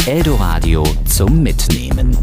Eldoradio zum Mitnehmen.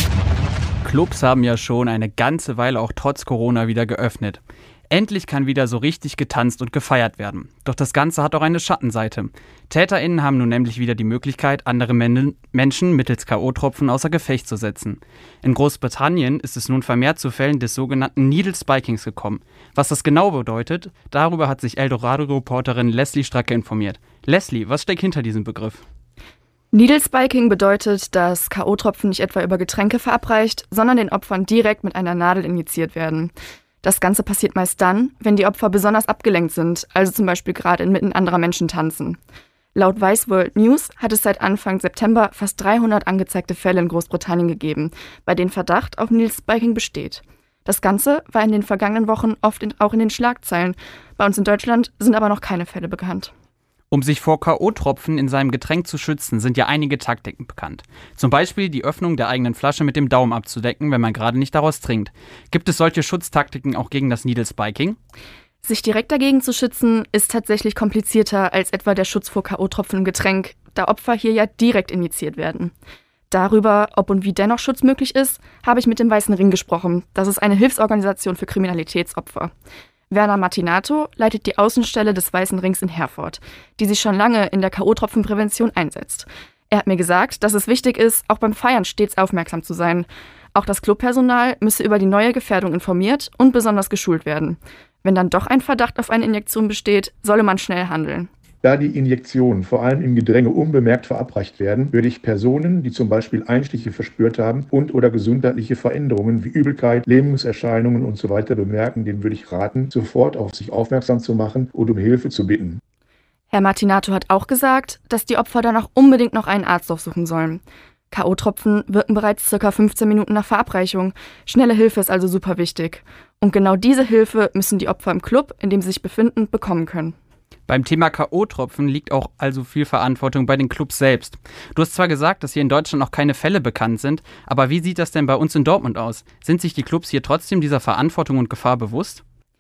Clubs haben ja schon eine ganze Weile auch trotz Corona wieder geöffnet. Endlich kann wieder so richtig getanzt und gefeiert werden. Doch das Ganze hat auch eine Schattenseite. TäterInnen haben nun nämlich wieder die Möglichkeit, andere Menschen mittels K.O.-Tropfen außer Gefecht zu setzen. In Großbritannien ist es nun vermehrt zu Fällen des sogenannten Needle Spikings gekommen. Was das genau bedeutet, darüber hat sich Eldorado-Reporterin Leslie Stracke informiert. Leslie, was steckt hinter diesem Begriff? Needle Spiking bedeutet, dass K.O.-Tropfen nicht etwa über Getränke verabreicht, sondern den Opfern direkt mit einer Nadel injiziert werden. Das Ganze passiert meist dann, wenn die Opfer besonders abgelenkt sind, also zum Beispiel gerade inmitten anderer Menschen tanzen. Laut Vice World News hat es seit Anfang September fast 300 angezeigte Fälle in Großbritannien gegeben, bei denen Verdacht auf Needle Spiking besteht. Das Ganze war in den vergangenen Wochen oft auch in den Schlagzeilen. Bei uns in Deutschland sind aber noch keine Fälle bekannt. Um sich vor K.O.-Tropfen in seinem Getränk zu schützen, sind ja einige Taktiken bekannt. Zum Beispiel die Öffnung der eigenen Flasche mit dem Daumen abzudecken, wenn man gerade nicht daraus trinkt. Gibt es solche Schutztaktiken auch gegen das Needle Spiking? Sich direkt dagegen zu schützen, ist tatsächlich komplizierter als etwa der Schutz vor K.O.-Tropfen im Getränk, da Opfer hier ja direkt injiziert werden. Darüber, ob und wie dennoch Schutz möglich ist, habe ich mit dem Weißen Ring gesprochen. Das ist eine Hilfsorganisation für Kriminalitätsopfer. Werner Martinato leitet die Außenstelle des Weißen Rings in Herford, die sich schon lange in der K.O.-Tropfenprävention einsetzt. Er hat mir gesagt, dass es wichtig ist, auch beim Feiern stets aufmerksam zu sein. Auch das Clubpersonal müsse über die neue Gefährdung informiert und besonders geschult werden. Wenn dann doch ein Verdacht auf eine Injektion besteht, solle man schnell handeln. Da die Injektionen vor allem im Gedränge unbemerkt verabreicht werden, würde ich Personen, die zum Beispiel Einstiche verspürt haben und/oder gesundheitliche Veränderungen wie Übelkeit, Lähmungserscheinungen usw. bemerken, denen würde ich raten, sofort auf sich aufmerksam zu machen und um Hilfe zu bitten. Herr Martinato hat auch gesagt, dass die Opfer danach unbedingt noch einen Arzt aufsuchen sollen. K.O.-Tropfen wirken bereits ca. 15 Minuten nach Verabreichung. Schnelle Hilfe ist also super wichtig. Und genau diese Hilfe müssen die Opfer im Club, in dem sie sich befinden, bekommen können. Beim Thema K.O.-Tropfen liegt auch also viel Verantwortung bei den Clubs selbst. Du hast zwar gesagt, dass hier in Deutschland noch keine Fälle bekannt sind, aber wie sieht das denn bei uns in Dortmund aus? Sind sich die Clubs hier trotzdem dieser Verantwortung und Gefahr bewusst?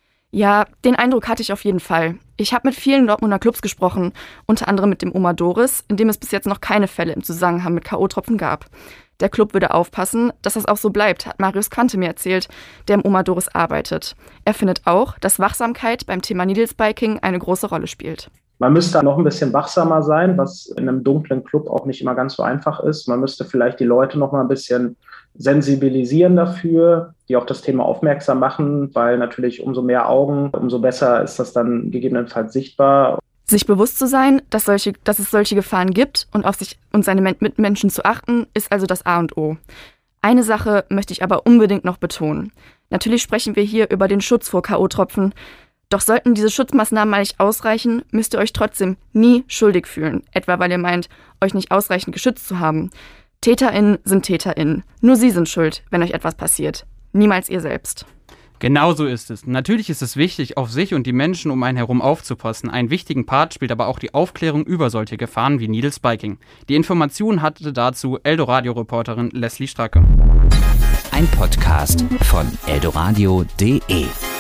Ja, den Eindruck hatte ich auf jeden Fall. Ich habe mit vielen Dortmunder Clubs gesprochen, unter anderem mit dem Oma Doris, in dem es bis jetzt noch keine Fälle im Zusammenhang mit K.O.-Tropfen gab. Der Club würde aufpassen, dass das auch so bleibt, hat Marius Quante mir erzählt, der im Oma Doris arbeitet. Er findet auch, dass Wachsamkeit beim Thema Needle Spiking eine große Rolle spielt. Man müsste noch ein bisschen wachsamer sein, was in einem dunklen Club auch nicht immer ganz so einfach ist. Man müsste vielleicht die Leute noch mal ein bisschen sensibilisieren dafür, die auf das Thema aufmerksam machen, weil natürlich umso mehr Augen, umso besser ist das dann gegebenenfalls sichtbar. Sich bewusst zu sein, dass es solche Gefahren gibt und auf sich und seine Mitmenschen zu achten, ist also das A und O. Eine Sache möchte ich aber unbedingt noch betonen. Natürlich sprechen wir hier über den Schutz vor K.O.-Tropfen. Doch sollten diese Schutzmaßnahmen mal nicht ausreichen, müsst ihr euch trotzdem nie schuldig fühlen, etwa weil ihr meint, euch nicht ausreichend geschützt zu haben. TäterInnen sind TäterInnen. Nur sie sind schuld, wenn euch etwas passiert. Niemals ihr selbst. Genau so ist es. Natürlich ist es wichtig, auf sich und die Menschen um einen herum aufzupassen. Einen wichtigen Part spielt aber auch die Aufklärung über solche Gefahren wie Needle Spiking. Die Information hatte dazu Eldoradio-Reporterin Leslie Stracke. Ein Podcast von eldoradio.de